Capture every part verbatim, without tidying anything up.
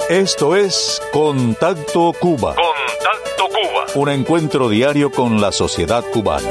Esto es Contacto Cuba. Contacto Cuba. Un encuentro diario con la sociedad cubana.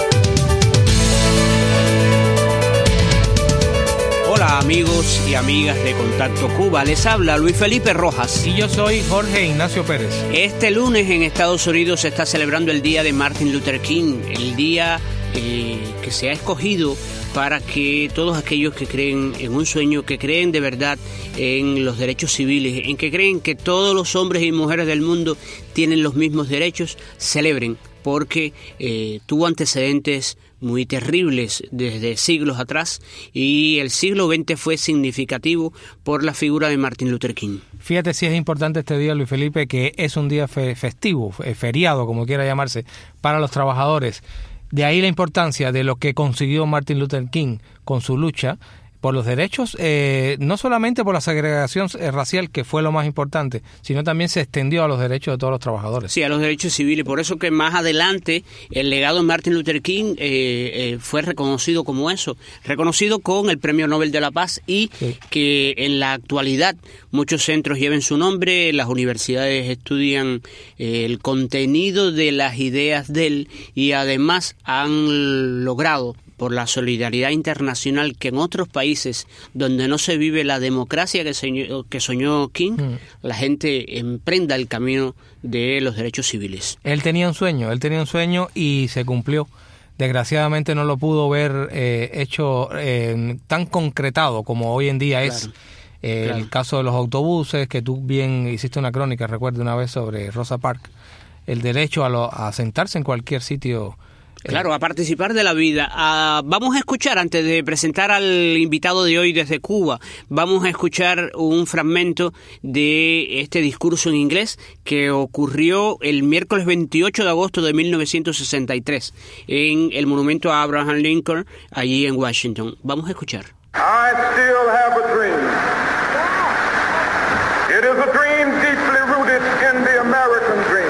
Hola amigos y amigas de Contacto Cuba, les habla Luis Felipe Rojas. Y yo soy Jorge Ignacio Pérez. Este lunes en Estados Unidos se está celebrando el día de Martin Luther King, el día eh, que se ha escogido para que todos aquellos que creen en un sueño, que creen de verdad en los derechos civiles, en que creen que todos los hombres y mujeres del mundo tienen los mismos derechos, celebren, porque eh, tuvo antecedentes muy terribles desde siglos atrás y el siglo veinte fue significativo por la figura de Martin Luther King. Fíjate si es importante este día, Luis Felipe, que es un día fe- festivo, feriado, como quiera llamarse, para los trabajadores. De ahí la importancia de lo que consiguió Martin Luther King con su lucha por los derechos, eh, no solamente por la segregación racial, que fue lo más importante, sino también se extendió a los derechos de todos los trabajadores. Sí, a los derechos civiles. Por eso que más adelante el legado de Martin Luther King eh, eh, fue reconocido como eso, reconocido con el Premio Nobel de la Paz y sí. que en la actualidad muchos centros lleven su nombre, las universidades estudian eh, el contenido de las ideas de él y además han logrado, por la solidaridad internacional, que en otros países donde no se vive la democracia que soñó, que soñó King, mm. la gente emprenda el camino de los derechos civiles. Él tenía un sueño, él tenía un sueño y se cumplió. Desgraciadamente no lo pudo ver eh, hecho eh, tan concretado como hoy en día claro. es. Eh, claro. El caso de los autobuses, que tú bien hiciste una crónica, recuerdo una vez, sobre Rosa Parks, el derecho a, lo, a sentarse en cualquier sitio. Claro, a participar de la vida. Uh, vamos a escuchar, antes de presentar al invitado de hoy desde Cuba, vamos a escuchar un fragmento de este discurso en inglés que ocurrió el miércoles veintiocho de agosto de mil novecientos sesenta y tres en el monumento a Abraham Lincoln, allí en Washington. Vamos a escuchar. I still have a dream. It is a dream deeply rooted in the American dream.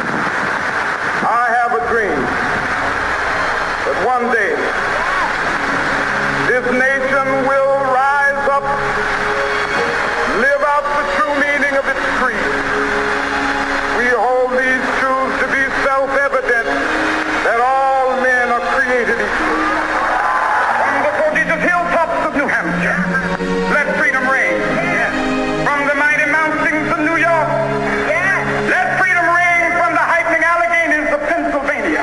I have a dream. But one day, this nation will rise up, live out the true meaning of its creed. We hold these truths to be self-evident, that all men are created equal. From the prodigious hilltops of New Hampshire, let freedom reign. From the mighty mountains of New York, let freedom reign from the heightening Alleghanies of Pennsylvania.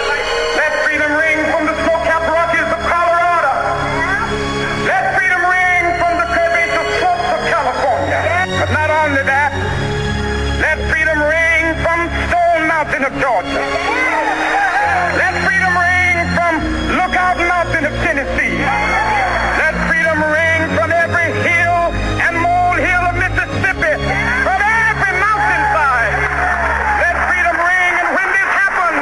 Of Georgia. Let freedom ring from Lookout Mountain of Tennessee. Let freedom ring from every hill and molehill of Mississippi, from every mountainside. Let freedom ring, and when this happens,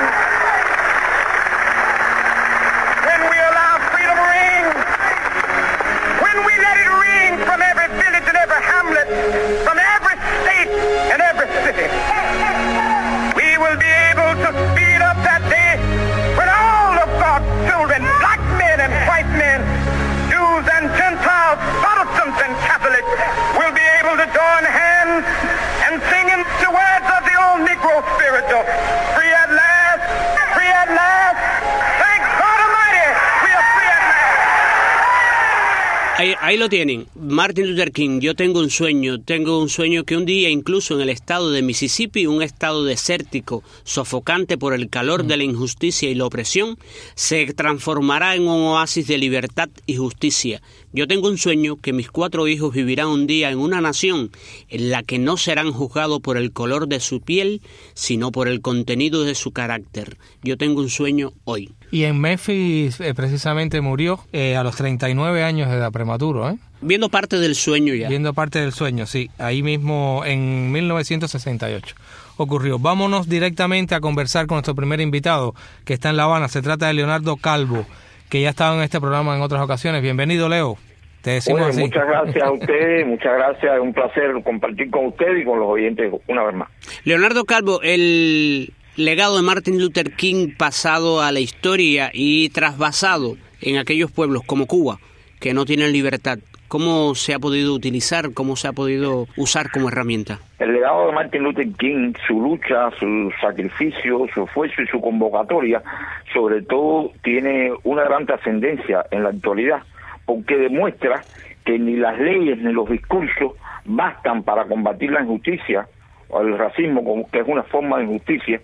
when we allow freedom ring, when we let it ring from every village and every hamlet, from every state and every city, will be able to speed up that day when all of God's children, black men and white men, Jews and Gentiles, Protestants and Catholics, will be able to join hands and sing in the words of the old Negro spiritual, free at last, free at last, thank God Almighty, we are free at last. Ahí, ahí lo tienen, Martin Luther King. Yo tengo un sueño, tengo un sueño que un día, incluso en el estado de Mississippi, un estado desértico, sofocante por el calor de la injusticia y la opresión, se transformará en un oasis de libertad y justicia. Yo tengo un sueño que mis cuatro hijos vivirán un día en una nación en la que no serán juzgados por el color de su piel, sino por el contenido de su carácter. Yo tengo un sueño hoy. Y en Memphis eh, precisamente murió eh, a los treinta y nueve años de edad, prematuro, ¿eh? Viendo parte del sueño ya. Viendo parte del sueño, sí. Ahí mismo en mil novecientos sesenta y ocho ocurrió. Vámonos directamente a conversar con nuestro primer invitado, que está en La Habana. Se trata de Leonardo Calvo, que ya ha estado en este programa en otras ocasiones. Bienvenido, Leo. Te decimos bueno, así. Muchas gracias a usted, muchas gracias. Es un placer compartir con usted y con los oyentes una vez más. Leonardo Calvo, el legado de Martin Luther King pasado a la historia y trasvasado en aquellos pueblos como Cuba, que no tienen libertad, ¿cómo se ha podido utilizar, cómo se ha podido usar como herramienta? El legado de Martin Luther King, su lucha, su sacrificio, su esfuerzo y su convocatoria, sobre todo tiene una gran trascendencia en la actualidad, porque demuestra que ni las leyes ni los discursos bastan para combatir la injusticia o el racismo, que es una forma de injusticia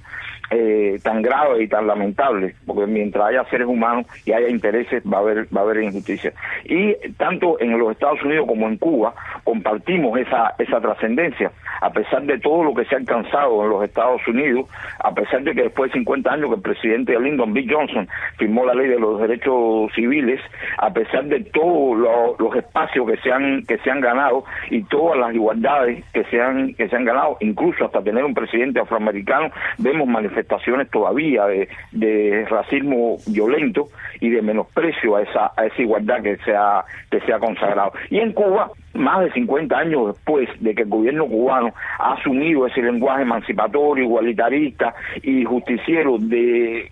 eh, tan grave y tan lamentable, porque mientras haya seres humanos y haya intereses va a haber va a haber injusticia. Y tanto en los Estados Unidos como en Cuba compartimos esa esa trascendencia, a pesar de todo lo que se ha alcanzado en los Estados Unidos, a pesar de que después de cincuenta años que el presidente Lyndon B. Johnson firmó la ley de los derechos civiles, a pesar de todos lo, los espacios que se han que se han ganado y todas las igualdades que se han que se han ganado, incluso hasta tener un presidente afroamericano, vemos manifestaciones todavía de, de racismo violento y de menosprecio a esa a esa igualdad que se ha que se ha consagrado. Y en Cuba, más de cincuenta años después de que el gobierno cubano ha asumido ese lenguaje emancipatorio, igualitarista y justiciero de,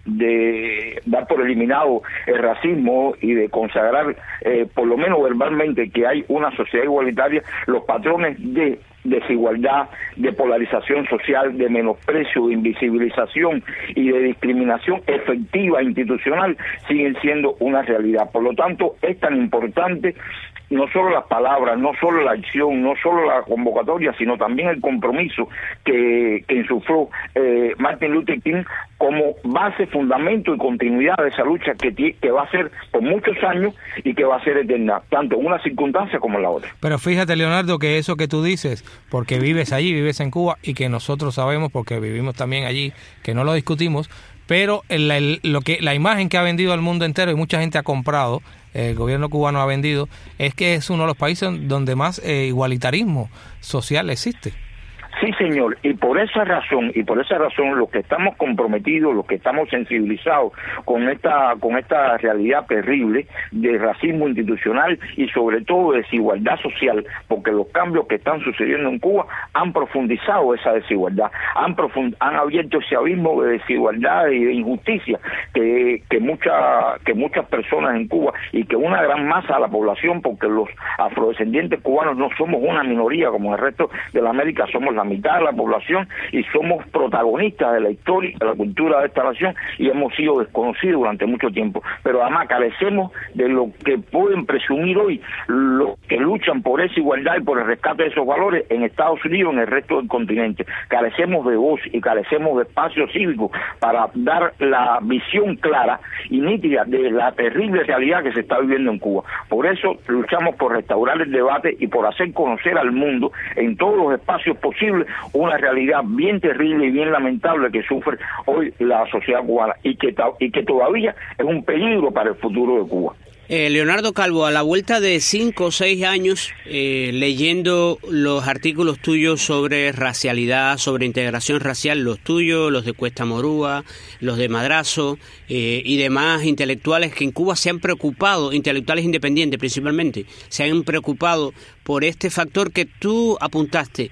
de dar por eliminado el racismo y de consagrar, eh, por lo menos verbalmente, que hay una sociedad igualitaria, los patrones de desigualdad, de polarización social, de menosprecio, de invisibilización y de discriminación efectiva institucional siguen siendo una realidad. Por lo tanto, es tan importante no solo las palabras, no solo la acción, no solo la convocatoria, sino también el compromiso que, que insufló eh, Martin Luther King como base, fundamento y continuidad de esa lucha que, que va a ser por muchos años y que va a ser eterna, tanto en una circunstancia como en la otra. Pero fíjate, Leonardo, que eso que tú dices, porque vives allí, vives en Cuba, y que nosotros sabemos, porque vivimos también allí, que no lo discutimos, pero el, el, lo que la imagen que ha vendido al mundo entero y mucha gente ha comprado, el gobierno cubano ha vendido, es que es uno de los países donde más eh, igualitarismo social existe. Sí, señor, y por esa razón, y por esa razón los que estamos comprometidos, los que estamos sensibilizados con esta con esta realidad terrible de racismo institucional y sobre todo de desigualdad social, porque los cambios que están sucediendo en Cuba han profundizado esa desigualdad, han profund han abierto ese abismo de desigualdad y de injusticia que que muchas que muchas personas en Cuba y que una gran masa de la población, porque los afrodescendientes cubanos no somos una minoría como el resto de la América, somos la mitad de la población y somos protagonistas de la historia, de la cultura de esta nación y hemos sido desconocidos durante mucho tiempo, pero además carecemos de lo que pueden presumir hoy los que luchan por esa igualdad y por el rescate de esos valores en Estados Unidos y en el resto del continente. Carecemos de voz y carecemos de espacio cívico para dar la visión clara y nítida de la terrible realidad que se está viviendo en Cuba. Por eso luchamos por restaurar el debate y por hacer conocer al mundo en todos los espacios posibles una realidad bien terrible y bien lamentable que sufre hoy la sociedad cubana y que, y que todavía es un peligro para el futuro de Cuba. Eh, Leonardo Calvo, a la vuelta de cinco o seis años, eh, leyendo los artículos tuyos sobre racialidad, sobre integración racial, los tuyos, los de Cuesta Morúa, los de Madrazo eh, y demás intelectuales que en Cuba se han preocupado, intelectuales independientes principalmente, se han preocupado por este factor que tú apuntaste,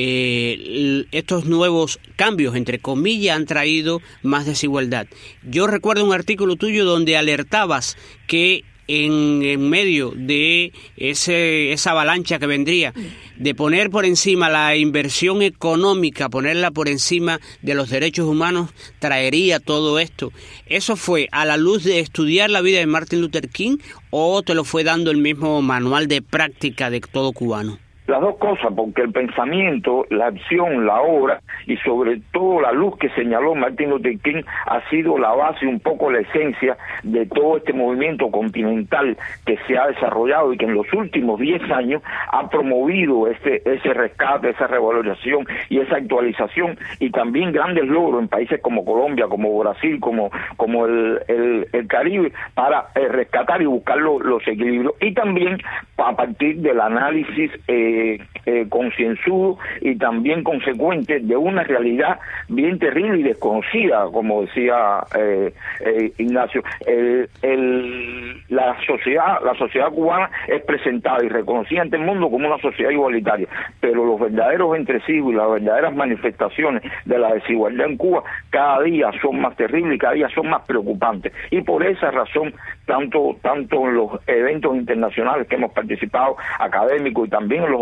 eh, estos nuevos cambios, entre comillas, han traído más desigualdad. Yo recuerdo un artículo tuyo donde alertabas que En, en medio de ese esa avalancha que vendría, de poner por encima la inversión económica, ponerla por encima de los derechos humanos, traería todo esto. ¿Eso fue a la luz de estudiar la vida de Martin Luther King o te lo fue dando el mismo manual de práctica de todo cubano? Las dos cosas, porque el pensamiento, la acción, la obra y sobre todo la luz que señaló Martin Luther King ha sido la base, un poco la esencia de todo este movimiento continental que se ha desarrollado y que en los últimos diez años ha promovido ese, ese rescate, esa revalorización y esa actualización y también grandes logros en países como Colombia, como Brasil, como, como el, el, el Caribe para eh, rescatar y buscar lo, los equilibrios y también a partir del análisis eh, Eh, eh, concienzudo y también consecuente de una realidad bien terrible y desconocida, como decía eh, eh, Ignacio. El, el, la sociedad la sociedad cubana es presentada y reconocida ante el mundo como una sociedad igualitaria, pero los verdaderos entresijos y las verdaderas manifestaciones de la desigualdad en Cuba cada día son más terribles y cada día son más preocupantes, y por esa razón tanto tanto en los eventos internacionales que hemos participado, académicos, y también en los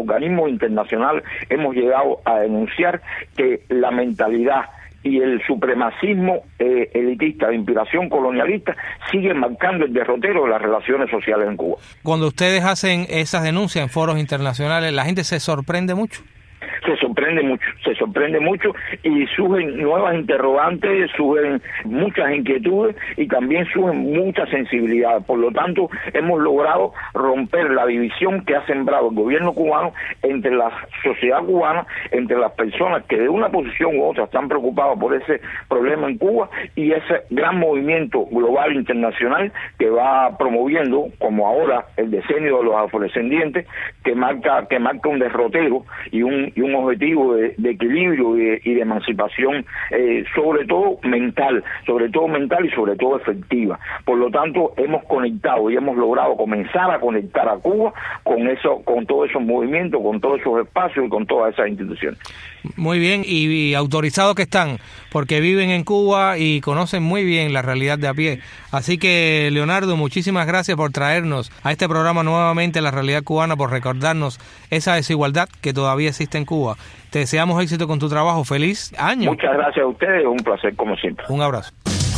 organismos internacionales hemos llegado a denunciar que la mentalidad y el supremacismo eh, elitista de inspiración colonialista sigue marcando el derrotero de las relaciones sociales en Cuba. Cuando ustedes hacen esas denuncias en foros internacionales, ¿la gente se sorprende mucho? Se sorprende mucho, se sorprende mucho y surgen nuevas interrogantes, surgen muchas inquietudes y también surgen mucha sensibilidad. Por lo tanto, hemos logrado romper la división que ha sembrado el gobierno cubano entre la sociedad cubana, entre las personas que de una posición u otra están preocupadas por ese problema en Cuba y ese gran movimiento global internacional que va promoviendo, como ahora, el decenio de los afrodescendientes, que marca que marca un derrotero y un y un objetivo de, de equilibrio y de, y de emancipación, eh, sobre todo mental, sobre todo mental y sobre todo efectiva. Por lo tanto, hemos conectado y hemos logrado comenzar a conectar a Cuba con eso, con todos esos movimientos, con todos esos espacios y con todas esas instituciones. Muy bien, y, y autorizados que están, porque viven en Cuba y conocen muy bien la realidad de a pie. Así que, Leonardo, muchísimas gracias por traernos a este programa nuevamente la realidad cubana, por recordarnos esa desigualdad que todavía existe en Cuba. Te deseamos éxito con tu trabajo. ¡Feliz año! Muchas gracias a ustedes, un placer como siempre. Un abrazo.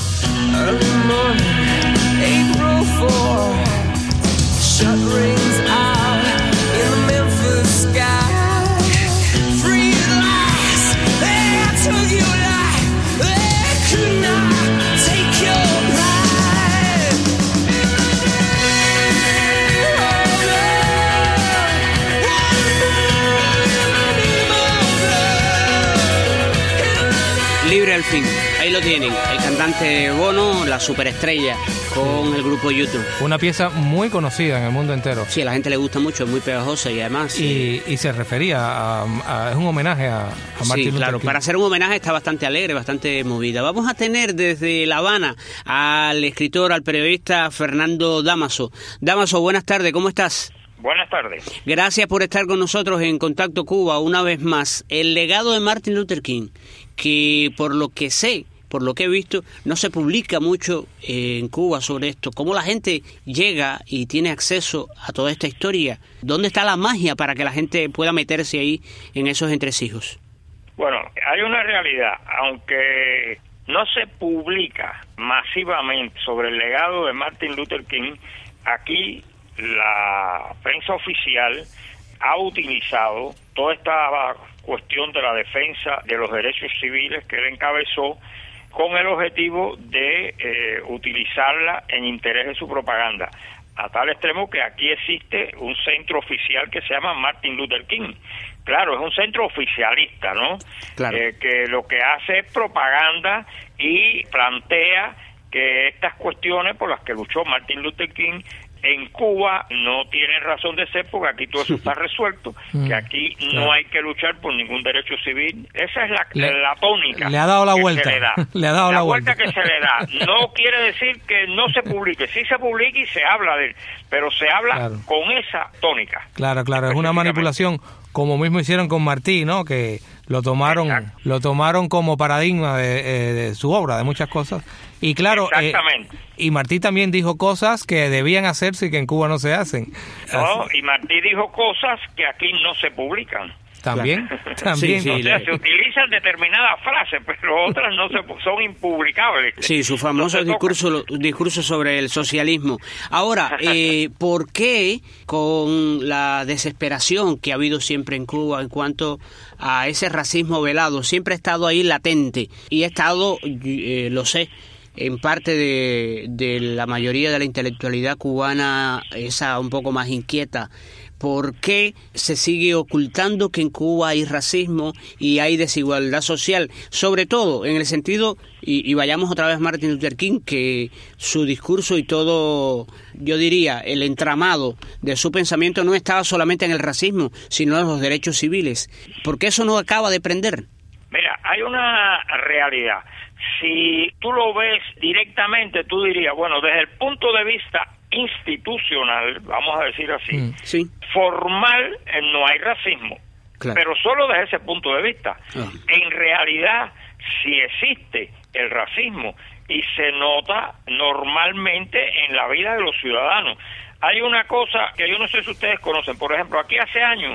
Libre al fin, ahí lo tienen, el cantante Bono, la superestrella, con el grupo YouTube. Una pieza muy conocida en el mundo entero. Sí, a la gente le gusta mucho, es muy pegajosa y además... Y, y se refería a, a... es un homenaje a, a Martin Sí, Luther claro, King. para hacer un homenaje está bastante alegre, bastante movida. Vamos a tener desde La Habana al escritor, al periodista Fernando Damaso. Damaso, buenas tardes, ¿cómo estás? Buenas tardes. Gracias por estar con nosotros en Contacto Cuba una vez más. El legado de Martin Luther King, que por lo que sé, por lo que he visto, no se publica mucho eh, en Cuba sobre esto. ¿Cómo la gente llega y tiene acceso a toda esta historia? ¿Dónde está la magia para que la gente pueda meterse ahí en esos entresijos? Bueno, hay una realidad, aunque no se publica masivamente sobre el legado de Martin Luther King, aquí la prensa oficial ha utilizado toda esta cuestión de la defensa de los derechos civiles que él encabezó con el objetivo de eh, utilizarla en interés de su propaganda, a tal extremo que aquí existe un centro oficial que se llama Martin Luther King. Claro, es un centro oficialista, ¿no? Claro. Eh, que lo que hace es propaganda y plantea que estas cuestiones por las que luchó Martin Luther King en Cuba no tienen razón de ser, porque aquí todo eso está resuelto, que aquí no hay que luchar por ningún derecho civil. Esa es la, le, la tónica. Le ha dado la que vuelta. Se le, da. le ha dado la, la vuelta. vuelta que se le da. No quiere decir que no se publique. Sí se publica y se habla de él, pero se habla claro. con esa tónica. Claro, claro. Es una manipulación, como mismo hicieron con Martí, ¿no? Que lo tomaron Exacto. lo tomaron como paradigma de, eh, de su obra, de muchas cosas. Y claro, Exactamente. Eh, y Martí también dijo cosas que debían hacerse y que en Cuba no se hacen. No, Así. y Martí dijo cosas que aquí no se publican. También, claro. también. Sí, sí, o sea, se utilizan determinadas frases, pero otras no se son impublicables. Sí, su famoso no discurso discurso sobre el socialismo. Ahora, eh, ¿por qué con la desesperación que ha habido siempre en Cuba en cuanto a ese racismo velado, siempre ha estado ahí latente y ha estado, eh, lo sé, en parte de, de la mayoría de la intelectualidad cubana, esa un poco más inquieta? ¿Por qué se sigue ocultando que en Cuba hay racismo y hay desigualdad social? Sobre todo en el sentido, y, y vayamos otra vez a Martin Luther King, que su discurso y todo, yo diría, el entramado de su pensamiento no estaba solamente en el racismo, sino en los derechos civiles. ¿Por qué eso no acaba de prender? Mira, hay una realidad. Si tú lo ves directamente, tú dirías, bueno, desde el punto de vista institucional, vamos a decir así, mm, sí. formal, eh, no hay racismo, claro. pero solo desde ese punto de vista. Oh. En realidad, sí existe el racismo y se nota normalmente en la vida de los ciudadanos. Hay una cosa que yo no sé si ustedes conocen, por ejemplo, aquí hace años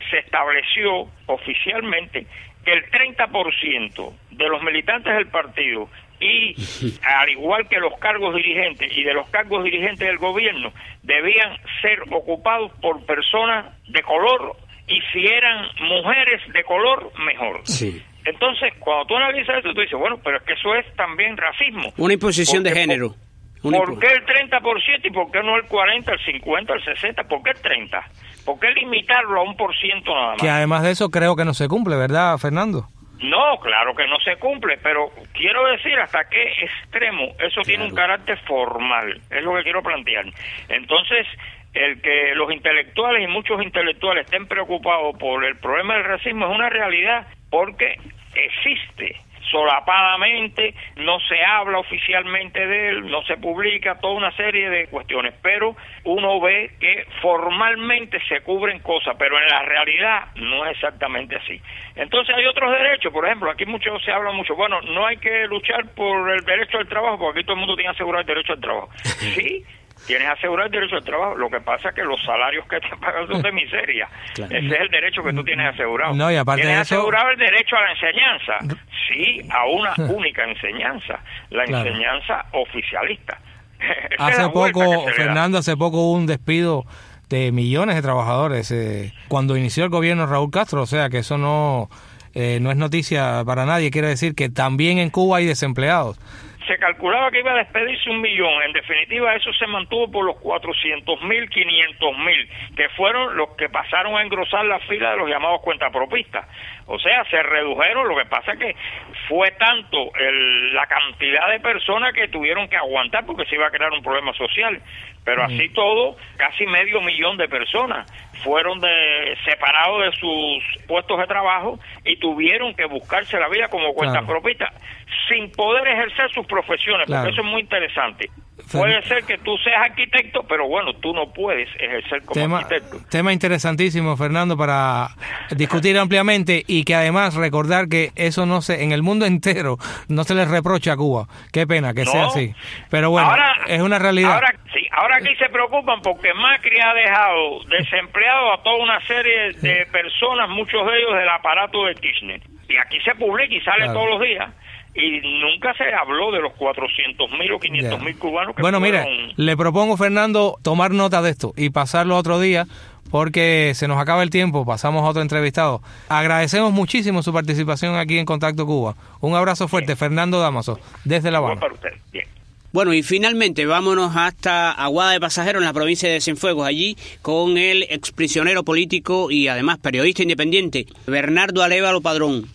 se estableció oficialmente que el treinta por ciento de los militantes del partido y al igual que los cargos dirigentes y de los cargos dirigentes del gobierno debían ser ocupados por personas de color y si eran mujeres de color, mejor. Sí. Entonces, cuando tú analizas eso, tú dices, bueno, pero es que eso es también racismo. Una imposición Porque, de género. ¿Por, Una ¿por impo- qué el treinta por ciento y por qué no el cuarenta, el cincuenta, el sesenta? ¿Por qué el treinta? ¿Por qué limitarlo a un por ciento nada más? Que además de eso creo que no se cumple, ¿verdad, Fernando? No, claro que no se cumple, pero quiero decir hasta qué extremo eso tiene un carácter formal, es lo que quiero plantear. Entonces, el que los intelectuales y muchos intelectuales estén preocupados por el problema del racismo es una realidad porque existe solapadamente, no se habla oficialmente de él, no se publica, toda una serie de cuestiones, pero uno ve que formalmente se cubren cosas, pero en la realidad no es exactamente así. Entonces hay otros derechos, por ejemplo, aquí mucho se habla mucho, bueno, no hay que luchar por el derecho al trabajo, porque aquí todo el mundo tiene asegurado el derecho al trabajo. Sí, tienes asegurado el derecho al trabajo, lo que pasa es que los salarios que te pagan son de miseria. Claro. Ese es el derecho que tú tienes asegurado. No, y aparte tienes de eso- asegurado el derecho a la enseñanza, sí, a una única enseñanza, la Claro. enseñanza oficialista. Esa es Hace la vuelta poco, que se le da. Fernando, hace poco hubo un despido de millones de trabajadores eh, cuando inició el gobierno Raúl Castro, o sea que eso no, eh, no es noticia para nadie, quiere decir que también en Cuba hay desempleados. Se calculaba que iba a despedirse un millón, en definitiva eso se mantuvo por los cuatrocientos mil, quinientos mil, que fueron los que pasaron a engrosar la fila de los llamados cuentapropistas. O sea, se redujeron, lo que pasa es que fue tanto el, la cantidad de personas que tuvieron que aguantar porque se iba a crear un problema social, pero así todo, casi medio millón de personas fueron de, separados de sus puestos de trabajo y tuvieron que buscarse la vida como cuentapropistas sin poder ejercer sus profesiones, Claro. porque eso es muy interesante. Fer- Puede ser que tú seas arquitecto, pero bueno, tú no puedes ejercer como Tema, arquitecto. tema interesantísimo, Fernando, para discutir ampliamente y que además recordar que eso no se, en el mundo entero no se les reprocha a Cuba. Qué pena que No. sea así. Pero bueno, Ahora- es una realidad. Ahora, sí, ahora aquí se preocupan porque Macri ha dejado desempleado a toda una serie de personas, muchos de ellos del aparato de Kirchner. Y aquí se publica y sale Claro. todos los días. Y nunca se habló de los cuatrocientos mil o quinientos mil cubanos que Bueno, fueron... mire, le propongo, Fernando, tomar nota de esto y pasarlo otro día porque se nos acaba el tiempo, pasamos a otro entrevistado. Agradecemos muchísimo su participación aquí en Contacto Cuba. Un abrazo fuerte, Fernando Dámaso, desde La Bueno, Habana. para usted. Bien. Bueno, y finalmente vámonos hasta Aguada de Pasajeros, en la provincia de Cienfuegos, allí con el exprisionero político y además periodista independiente, Bernardo Arévalo Padrón,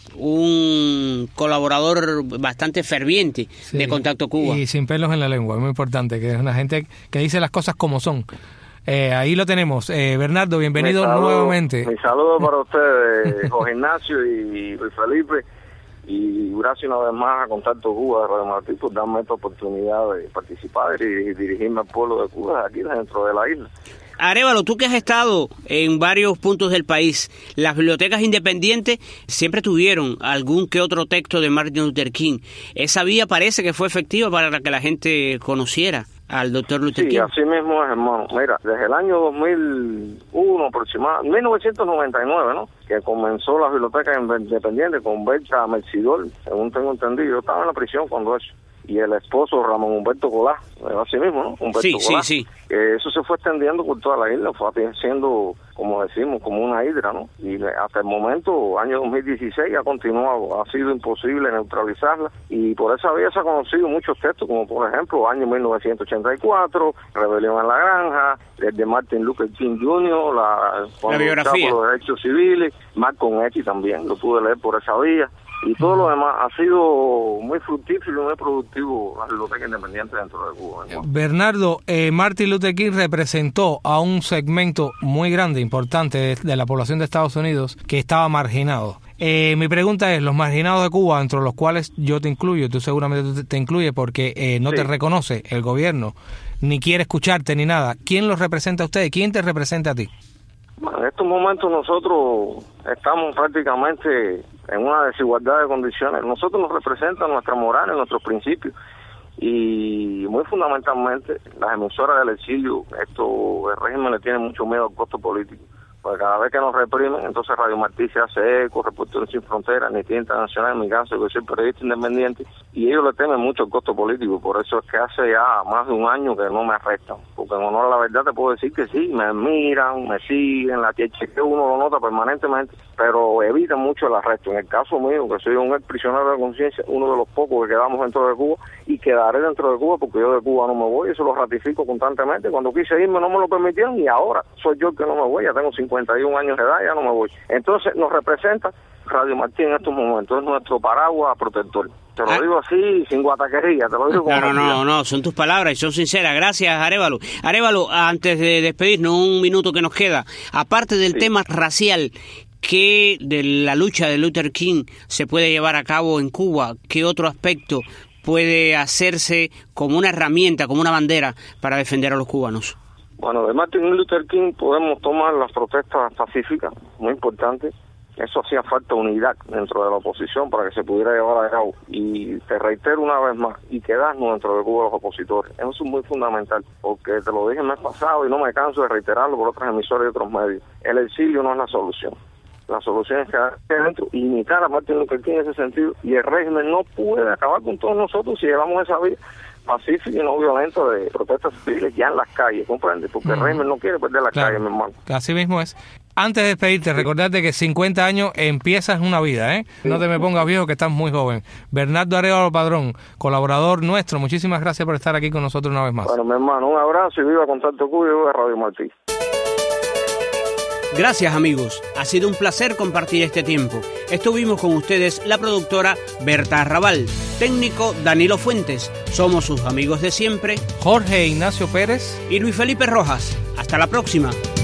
un colaborador bastante ferviente Sí, de Contacto Cuba. Y sin pelos en la lengua, es muy importante, que es una gente que dice las cosas como son. Eh, ahí lo tenemos. Eh, Bernardo, bienvenido Mi saludo- nuevamente. Mi saludo para ustedes, Jorge Ignacio y Luis Felipe, y gracias una vez más a Contacto Cuba de Radio Martí por darme esta oportunidad de participar y dirigirme al pueblo de Cuba aquí dentro de la isla. Arévalo, tú que has estado en varios puntos del país, las bibliotecas independientes siempre tuvieron algún que otro texto de Martin Luther King. Esa vía parece que fue efectiva para que la gente conociera al doctor Luther Sí, King. así mismo es, hermano. Mira, desde el año dos mil uno aproximadamente, mil novecientos noventa y nueve, ¿no? Que comenzó la biblioteca independiente con Berta Mercidor, según tengo entendido. Yo estaba en la prisión cuando eso. Y el esposo Ramón Humberto Colá, así mismo, ¿no? Humberto Sí, Colá. sí, sí. Eh, eso se fue extendiendo por toda la isla, fue siendo, como decimos, como una hidra, ¿no? Y hasta el momento, año dos mil dieciséis, ha continuado, ha sido imposible neutralizarla, y por esa vía se han conocido muchos textos, como por ejemplo, año mil novecientos ochenta y cuatro, Rebelión en la Granja, el de Martin Luther King junior, la, La biografía. luchaba por los derechos civiles, Malcolm X también, lo pude leer por esa vía. Y todo lo demás ha sido muy fructífero y muy productivo la biblioteca independiente dentro de Cuba, ¿no? Bernardo, eh, Martin Luther King representó a un segmento muy grande, importante de, de la población de Estados Unidos que estaba marginado. Eh, mi pregunta es, los marginados de Cuba, entre los cuales yo te incluyo, tú seguramente te, te incluyes porque eh, no Sí. te reconoce el gobierno, ni quiere escucharte ni nada. ¿Quién los representa a ustedes? ¿Quién te representa a ti? Bueno, en estos momentos nosotros estamos prácticamente en una desigualdad de condiciones. Nosotros nos representan nuestra moral, nuestros principios, y muy fundamentalmente las emisoras del exilio. Esto, el régimen le tiene mucho miedo al costo político. Porque cada vez que nos reprimen, entonces Radio Martí se hace eco, Reporteros Sin Fronteras, Amnistía Internacional, en mi caso, yo soy periodista independiente, y ellos le temen mucho el costo político, por eso es que hace ya más de un año que no me arrestan, porque en honor a la verdad te puedo decir que sí, me miran, me siguen, la chequeo uno lo nota permanentemente, pero evitan mucho el arresto. En el caso mío, que soy un ex prisionero de conciencia, uno de los pocos que quedamos dentro de Cuba, y quedaré dentro de Cuba porque yo de Cuba no me voy, eso lo ratifico constantemente. Cuando quise irme no me lo permitieron y ahora soy yo el que no me voy, ya tengo cincuenta y un años de edad, ya no me voy. Entonces nos representa Radio Martí en estos momentos, es nuestro paraguas protector. Te lo ah. digo así, sin guataquería, te lo digo con No, no, no, no, son tus palabras y son sinceras. Gracias, Arévalo. Arévalo, antes de despedirnos, un minuto que nos queda, aparte del sí. tema racial, ¿qué de la lucha de Luther King se puede llevar a cabo en Cuba? ¿Qué otro aspecto puede hacerse como una herramienta, como una bandera para defender a los cubanos? Bueno, de Martin Luther King podemos tomar las protestas pacíficas, muy importante. Eso hacía falta unidad dentro de la oposición para que se pudiera llevar a cabo. Y te reitero una vez más, y quedarnos dentro de Cuba los opositores. Eso es muy fundamental, porque te lo dije el mes pasado y no me canso de reiterarlo por otras emisoras y otros medios. El exilio no es la solución. La solución es quedarse dentro, imitar a Martin Luther King en ese sentido, y el régimen no puede acabar con todos nosotros si llevamos esa vía pacífica y no violenta de protestas civiles ya en las calles, ¿comprendes? Porque mm. el régimen no quiere perder la claro. calle, mi hermano. Así mismo es. Antes de despedirte, sí. recordarte que cincuenta años empiezas una vida, ¿eh? Sí. No te me pongas viejo, que estás muy joven. Bernardo Arévalo Padrón, colaborador nuestro, muchísimas gracias por estar aquí con nosotros una vez más. Bueno, mi hermano, un abrazo y viva Contacto Cuba y viva Radio Martí. Gracias, amigos. Ha sido un placer compartir este tiempo. Estuvimos con ustedes la productora Berta Arrabal, técnico Danilo Fuentes. Somos sus amigos de siempre, Jorge Ignacio Pérez y Luis Felipe Rojas. Hasta la próxima.